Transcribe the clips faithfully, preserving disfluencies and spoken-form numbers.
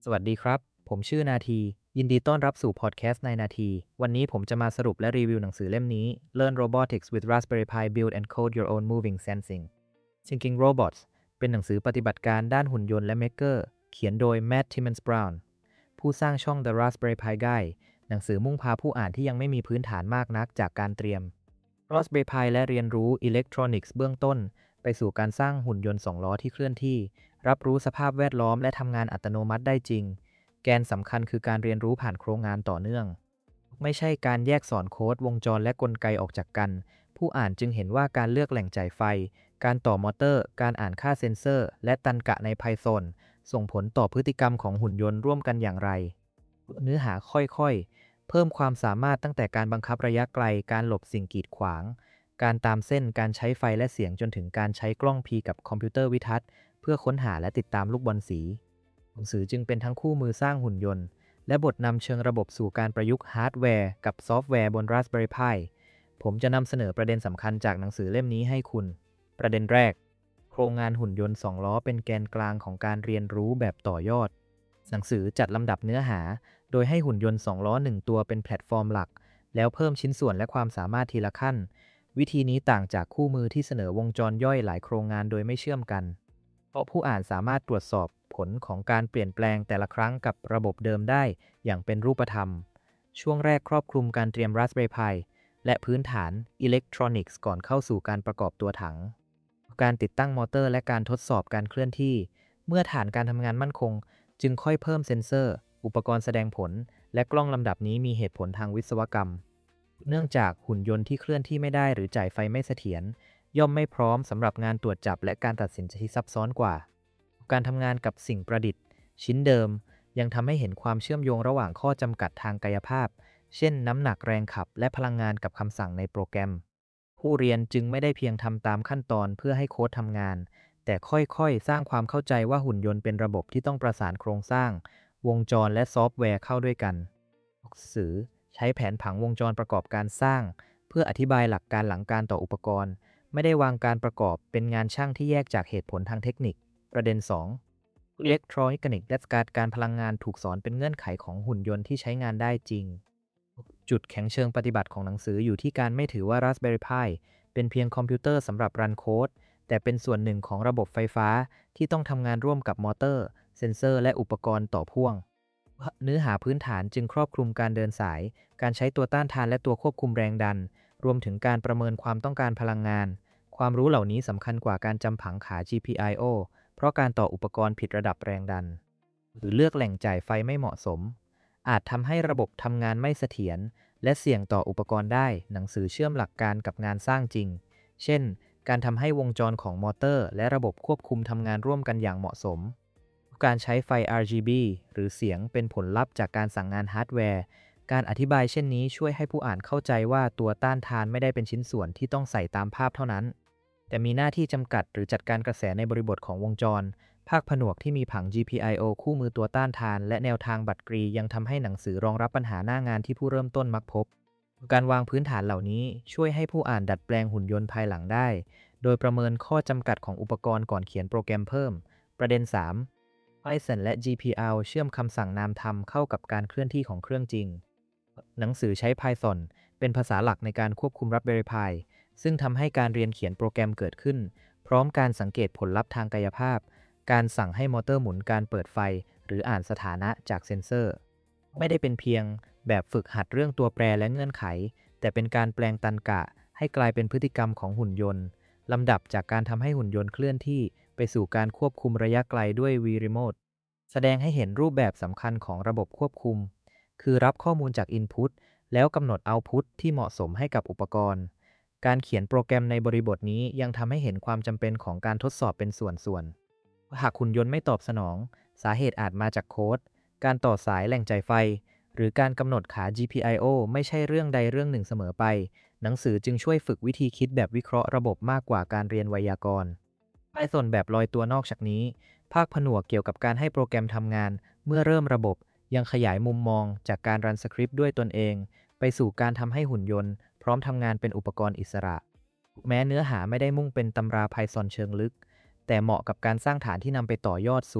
สวัสดีครับ ผมชื่อนาที ยินดีต้อนรับสู่พอดแคสต์ในนาที วันนี้ผมจะมาสรุปและรีวิวหนังสือเล่มนี้ Learn Robotics with Raspberry Pi Build and Code Your Own Moving Sensing Thinking Robots เป็นหนังสือปฏิบัติการด้านหุ่นยนต์และเมกเกอร์เขียนโดย Matt Timmons Brown ผู้สร้างช่อง The Raspberry Pi Guide หนังสือมุ่งพาผู้อ่านที่ยังไม่มีพื้นฐานมากนักจากการเตรียม Raspberry Pi และเรียนรู้อิเล็กทรอนิกส์เบื้องต้นไปสู่การสร้างหุ่นยนต์สองล้อที่เคลื่อนที่รับรู้สภาพแวดล้อมและทำงานอัตโนมัติได้จริงแกนสำคัญคือการเรียนรู้ผ่านโครงงานต่อเนื่องไม่ใช่การแยกสอนโค้ดวงจรและกลไกออกจากกันผู้อ่านจึงเห็นว่าการเลือกแหล่งจ่ายไฟการต่อมอเตอร์การอ่านค่าเซ็นเซอร์และตรรกะใน Python ส่งผลต่อพฤติกรรมของหุ่นยนต์ร่วมกันอย่างไรเนื้อหาค่อยๆเพิ่มความสามารถตั้งแต่การบังคับระยะไกลการหลบสิ่งกีดขวางการตามเส้นการใช้ไฟและเสียงจนถึงการใช้กล้อง P กับคอมพิวเตอร์วิทัศน์เพื่อค้นหาและติดตามลูกบอลสีหนังสือจึงเป็นทั้งคู่มือสร้างหุ่นยนต์และบทนำเชิงระบบสู่การประยุกต์ฮาร์ดแวร์กับซอฟต์แวร์บน Raspberry Pi ผมจะนำเสนอประเด็นสำคัญจากหนังสือเล่มนี้ให้คุณประเด็นแรกโครงงานหุ่นยนต์สองล้อเป็นแกนกลางของการเรียนรู้แบบต่อยอดหนังสือจัดลำดับเนื้อหาโดยให้หุ่นยนต์สองล้อหนึ่งตัวเป็นแพลตฟอร์มหลักแล้วเพิ่มชิ้นส่วนและความสามารถทีละขั้นวิธีนี้ต่างจากคู่มือที่เสนอวงจรย่อยหลายโครงงานโดยไม่เชื่อมกันเพราะผู้อ่านสามารถตรวจสอบผลของการเปลี่ยนแปลงแต่ละครั้งกับระบบเดิมได้อย่างเป็นรูปธรรมช่วงแรกครอบคลุมการเตรียม Raspberry Pi และพื้นฐานอิเล็กทรอนิกส์ก่อนเข้าสู่การประกอบตัวถังการติดตั้งมอเตอร์และการทดสอบการเคลื่อนที่เมื่อฐานการทำงานมั่นคงจึงค่อยเพิ่มเซ็นเซอร์อุปกรณ์แสดงผลและกล้องลำดับนี้มีเหตุผลทางวิศวกรรมเนื่องจากหุ่นยนต์ที่เคลื่อนที่ไม่ได้หรือจ่ายไฟไม่เสถียรย่อมไม่พร้อมสำหรับงานตรวจจับและการตัดสินใจที่ซับซ้อนกว่าการทำงานกับสิ่งประดิษฐ์ชิ้นเดิมยังทำให้เห็นความเชื่อมโยงระหว่างข้อจำกัดทางกายภาพเช่นน้ำหนักแรงขับและพลังงานกับคำสั่งในโปรแกรมผู้เรียนจึงไม่ได้เพียงทำตามขั้นตอนเพื่อให้โค้ดทำงานแต่ค่อยๆสร้างความเข้าใจว่าหุ่นยนต์เป็นระบบที่ต้องประสานโครงสร้างวงจรและซอฟต์แวร์เข้าด้วยกันหนังสือใช้แผนผังวงจรประกอบการสร้างเพื่ออธิบายหลักการหลังการต่ออุปกรณ์ไม่ได้วางการประกอบเป็นงานช่างที่แยกจากเหตุผลทางเทคนิคประเด็นสองอิเล็กทรอนิกส์และการการพลังงานถูกสอนเป็นเงื่อนไขของหุ่นยนต์ที่ใช้งานได้จริงจุดแข็งเชิงปฏิบัติของหนังสืออยู่ที่การไม่ถือว่า Raspberry Pi เป็นเพียงคอมพิวเตอร์สำหรับรันโค้ดแต่เป็นส่วนหนึ่งของระบบไฟฟ้าที่ต้องทำงานร่วมกับมอเตอร์เซ็นเซอร์และอุปกรณ์ต่อพ่วงเนื้อหาพื้นฐานจึงครอบคลุมการเดินสายการใช้ตัวต้านทานและตัวควบคุมแรงดันรวมถึงการประเมินความต้องการพลังงานความรู้เหล่านี้สำคัญกว่าการจำผังขา จี พี ไอ โอ เพราะการต่ออุปกรณ์ผิดระดับแรงดันหรือเลือกแหล่งจ่ายไฟไม่เหมาะสมอาจทำให้ระบบทำงานไม่เสถียรและเสี่ยงต่ออุปกรณ์ได้หนังสือเชื่อมหลักการกับงานสร้างจริงเช่นการทำให้วงจรของมอเตอร์และระบบควบคุมทำงานร่วมกันอย่างเหมาะสมการใช้ไฟ อาร์ จี บี หรือเสียงเป็นผลลัพธ์จากการสั่งงานฮาร์ดแวร์การอธิบายเช่นนี้ช่วยให้ผู้อ่านเข้าใจว่าตัวต้านทานไม่ได้เป็นชิ้นส่วนที่ต้องใส่ตามภาพเท่านั้นแต่มีหน้าที่จำกัดหรือจัดการกระแสในบริบทของวงจรภาคผนวกที่มีผัง จี พี ไอ โอ คู่มือตัวต้านทานและแนวทางบัตรกรียังทำให้หนังสือรองรับปัญหาหน้างานที่ผู้เริ่มต้นมักพบการวางพื้นฐานเหล่านี้ช่วยให้ผู้อ่านดัดแปลงหุ่นยนต์ภายหลังได้โดยประเมินข้อจำกัดของอุปกรณ์ก่อนเขียนโปรแกรมเพิ่มประเด็นสาม Python และ จี พี แอล เชื่อมคำสั่งนามธรรมเข้ากับการเคลื่อนที่ของเครื่องจริงหนังสือใช้ Python เป็นภาษาหลักในการควบคุม Raspberry Pi ซึ่งทำให้การเรียนเขียนโปรแกรมเกิดขึ้นพร้อมการสังเกตผลลัพธ์ทางกายภาพการสั่งให้มอเตอร์หมุนการเปิดไฟหรืออ่านสถานะจากเซ็นเซอร์ไม่ได้เป็นเพียงแบบฝึกหัดเรื่องตัวแปรและเงื่อนไขแต่เป็นการแปลงตรรกะให้กลายเป็นพฤติกรรมของหุ่นยนต์ลำดับจากการทำให้หุ่นยนต์เคลื่อนที่ไปสู่การควบคุมระยะไกลด้วย V Remote แสดงให้เห็นรูปแบบสำคัญของระบบควบคุมคือรับข้อมูลจาก Input แล้วกำหนด Output ที่เหมาะสมให้กับอุปกรณ์การเขียนโปรแกรมในบริบทนี้ยังทำให้เห็นความจำเป็นของการทดสอบเป็นส่วนๆหากหุ่นยนต์ไม่ตอบสนองสาเหตุอาจมาจากโค้ดการต่อสายแหล่งจ่ายไฟหรือการกำหนดขา จี พี ไอ โอ ไม่ใช่เรื่องใดเรื่องหนึ่งเสมอไปหนังสือจึงช่วยฝึกวิธีคิดแบบวิเคราะห์ระบบมากกว่าการเรียนไวยากรณ์Pythonแบบลอยตัวนอกจากนี้ภาคผนวกเกี่ยวกับการให้โปรแกรมทำงานเมื่อเริ่มระบบยังขยายมุมมองจากการรันสคริปต์ด้วยตนเองไปสู่การทำให้หุ่นยนต์พร้อมทำงานเป็นอุปกรณ์อิสระแม้เนื้อหาไม่ได้มุ่งเป็นตำรา Python เชิงลึกแต่เหมาะกับการสร้างฐานที่นำไปต่อยอดสู่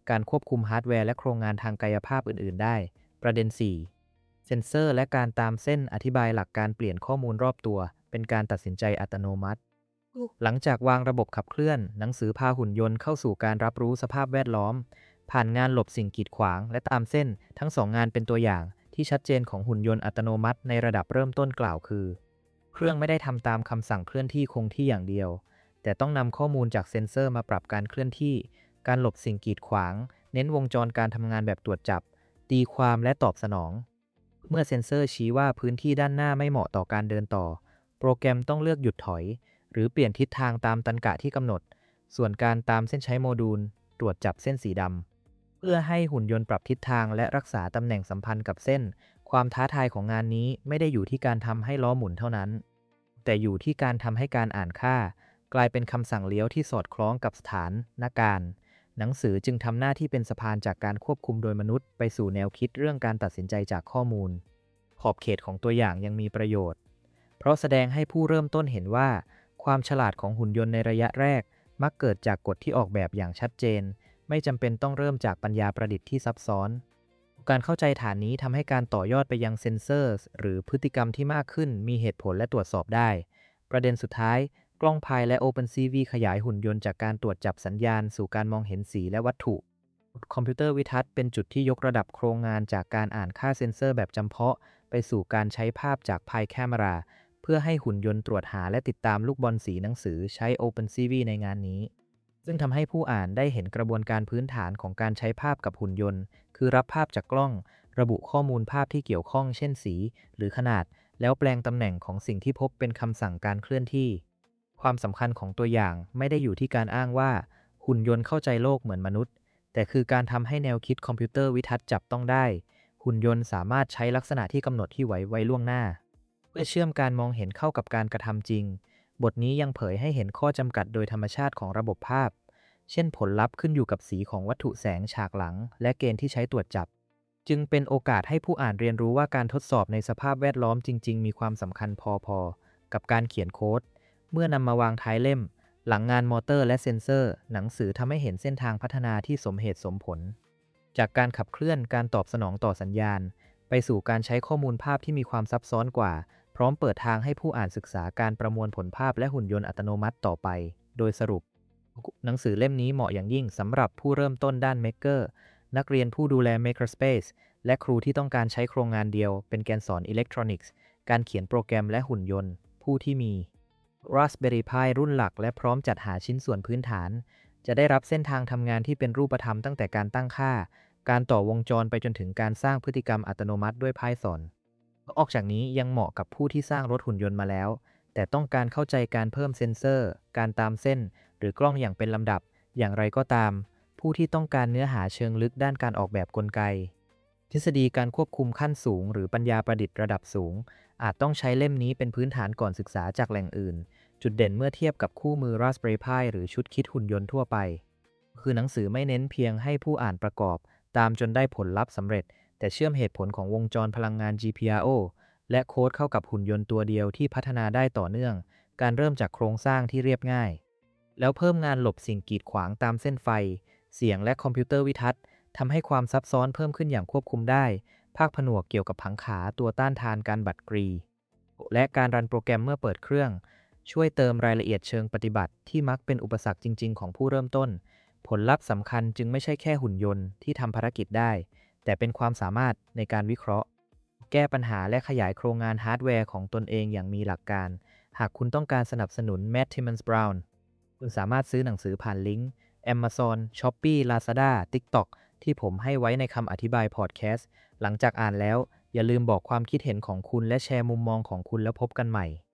การควบคุมฮาร์ดแวร์และโครงงานทางกายภาพอื่นๆได้ประเด็น สี่ เซนเซอร์และการตามเส้นอธิบายหลักการเปลี่ยนข้อมูลรอบตัวเป็นการตัดสินใจอัตโนมัติหลังจากวางระบบขับเคลื่อนหนังสือพาหุ่นยนต์เข้าสู่การรับรู้สภาพแวดล้อมผ่านงานหลบสิ่งกีดขวางและตามเส้นทั้งสองงานเป็นตัวอย่างที่ชัดเจนของหุ่นยนต์อัตโนมัติในระดับเริ่มต้นกล่าวคือเครื่องไม่ได้ทำตามคำสั่งเคลื่อนที่คงที่อย่างเดียวแต่ต้องนำข้อมูลจากเซ็นเซอร์มาปรับการเคลื่อนที่การหลบสิ่งกีดขวางเน้นวงจรการทำงานแบบตรวจจับตีความและตอบสนองเมื่อเซ็นเซอร์ชี้ว่าพื้นที่ด้านหน้าไม่เหมาะต่อการเดินต่อโปรแกรมต้องเลือกหยุดถอยหรือเปลี่ยนทิศทางตามตรรกะที่กำหนดส่วนการตามเส้นใช้โมดูลตรวจจับเส้นสีดำเพื่อให้หุ่นยนต์ปรับทิศทางและรักษาตำแหน่งสัมพันธ์กับเส้นความท้าทายของงานนี้ไม่ได้อยู่ที่การทำให้ล้อหมุนเท่านั้นแต่อยู่ที่การทำให้การอ่านค่ากลายเป็นคำสั่งเลี้ยวที่สอดคล้องกับสถานการณ์หนังสือจึงทำหน้าที่เป็นสะพานจากการควบคุมโดยมนุษย์ไปสู่แนวคิดเรื่องการตัดสินใจจากข้อมูลขอบเขตของตัวอย่างยังมีประโยชน์เพราะแสดงให้ผู้เริ่มต้นเห็นว่าความฉลาดของหุ่นยนต์ในระยะแรกมักเกิดจากกฎที่ออกแบบอย่างชัดเจนไม่จำเป็นต้องเริ่มจากปัญญาประดิษฐ์ที่ซับซ้อนการเข้าใจฐานนี้ทำให้การต่อยอดไปยังเซนเซอร์หรือพฤติกรรมที่มากขึ้นมีเหตุผลและตรวจสอบได้ประเด็นสุดท้ายกล้องพายและ OpenCV ขยายหุ่นยนต์จากการตรวจจับสัญญาณสู่การมองเห็นสีและวัตถุคอมพิวเตอร์วิทัศน์เป็นจุดที่ยกระดับโครงงานจากการอ่านค่าเซ็นเซอร์แบบจำเพาะไปสู่การใช้ภาพจากพายแคมราเพื่อให้หุ่นยนต์ตรวจหาและติดตามลูกบอลสีหนังสือใช้ OpenCV ในงานนี้ซึ่งทำให้ผู้อ่านได้เห็นกระบวนการพื้นฐานของการใช้ภาพกับหุ่นยนต์คือรับภาพจากกล้องระบุข้อมูลภาพที่เกี่ยวข้องเช่นสีหรือขนาดแล้วแปลงตำแหน่งของสิ่งที่พบเป็นคำสั่งการเคลื่อนที่ความสำคัญของตัวอย่างไม่ได้อยู่ที่การอ้างว่าหุ่นยนต์เข้าใจโลกเหมือนมนุษย์แต่คือการทำให้แนวคิดคอมพิวเตอร์วิทัศน์จับต้องได้หุ่นยนต์สามารถใช้ลักษณะที่กำหนดที่ไว้ไว้ล่วงหน้าเพื่อเชื่อมการมองเห็นเข้ากับการกระทำจริงบทนี้ยังเผยให้เห็นข้อจำกัดโดยธรรมชาติของระบบภาพเช่นผลลัพธ์ขึ้นอยู่กับสีของวัตถุแสงฉากหลังและเกณฑ์ที่ใช้ตรวจจับจึงเป็นโอกาสให้ผู้อ่านเรียนรู้ว่าการทดสอบในสภาพแวดล้อมจริงๆมีความสำคัญพอๆกับการเขียนโค้ดเมื่อนำมาวางท้ายเล่มหลังงานมอเตอร์และเซ็นเซอร์หนังสือทำให้เห็นเส้นทางพัฒนาที่สมเหตุสมผลจากการขับเคลื่อนการตอบสนองต่อสัญญาณไปสู่การใช้ข้อมูลภาพที่มีความซับซ้อนกว่าพร้อมเปิดทางให้ผู้อ่านศึกษาการประมวลผลภาพและหุ่นยนต์อัตโนมัติต่อไปโดยสรุปหนังสือเล่มนี้เหมาะอย่างยิ่งสำหรับผู้เริ่มต้นด้าน Maker นักเรียนผู้ดูแล Makerspace และครูที่ต้องการใช้โครงงานเดียวเป็นแกนสอนอิเล็กทรอนิกส์การเขียนโปรแกรมและหุ่นยนต์ผู้ที่มี Raspberry Pi รุ่นหลักและพร้อมจัดหาชิ้นส่วนพื้นฐานจะได้รับเส้นทางทำงานที่เป็นรูปธรรมตั้งแต่การตั้งค่าการต่อวงจรไปจนถึงการสร้างพฤติกรรมอัตโนมัติด้วย Python ออกจากนี้ยังเหมาะกับผู้ที่สร้างรถหุ่นยนต์มาแล้วแต่ต้องการเข้าใจการเพิ่มเซ็นเซอร์การตามเส้นหรือกล้องอย่างเป็นลำดับอย่างไรก็ตามผู้ที่ต้องการเนื้อหาเชิงลึกด้านการออกแบบกลไกทฤษฎีการควบคุมขั้นสูงหรือปัญญาประดิษฐ์ระดับสูงอาจต้องใช้เล่มนี้เป็นพื้นฐานก่อนศึกษาจากแหล่งอื่นจุดเด่นเมื่อเทียบกับคู่มือ Raspberry Pi หรือชุดคิดหุ่นยนต์ทั่วไปคือหนังสือไม่เน้นเพียงให้ผู้อ่านประกอบตามจนได้ผลลัพธ์สำเร็จแต่เชื่อมเหตุผลของวงจรพลังงาน จี พี อาร์ โอ และโค้ดเข้ากับหุ่นยนต์ตัวเดียวที่พัฒนาได้ต่อเนื่องการเริ่มจากโครงสร้างที่เรียบง่ายแล้วเพิ่มงานหลบสิ่งกีดขวางตามเส้นไฟเสียงและคอมพิวเตอร์วิทัศน์ทำให้ความซับซ้อนเพิ่มขึ้นอย่างควบคุมได้ภาคผนวกเกี่ยวกับผังขาตัวต้านทานการบัดกรีและการรันโปรแกรมเมื่อเปิดเครื่องช่วยเติมรายละเอียดเชิงปฏิบัติที่มักเป็นอุปสรรคจริงๆของผู้เริ่มต้นผลลัพธ์สำคัญจึงไม่ใช่แค่หุ่นยนต์ที่ทำภารกิจได้แต่เป็นความสามารถในการวิเคราะห์แก้ปัญหาและขยายโครงงานฮาร์ดแวร์ของตนเองอย่างมีหลักการหากคุณต้องการสนับสนุน Matt Timmons Brown คุณสามารถซื้อหนังสือผ่านลิงก์ Amazon, Shopee, Lazada, TikTok ที่ผมให้ไว้ในคำอธิบายพอดแคสต์หลังจากอ่านแล้วอย่าลืมบอกความคิดเห็นของคุณและแชร์มุมมองของคุณแล้วพบกันใหม่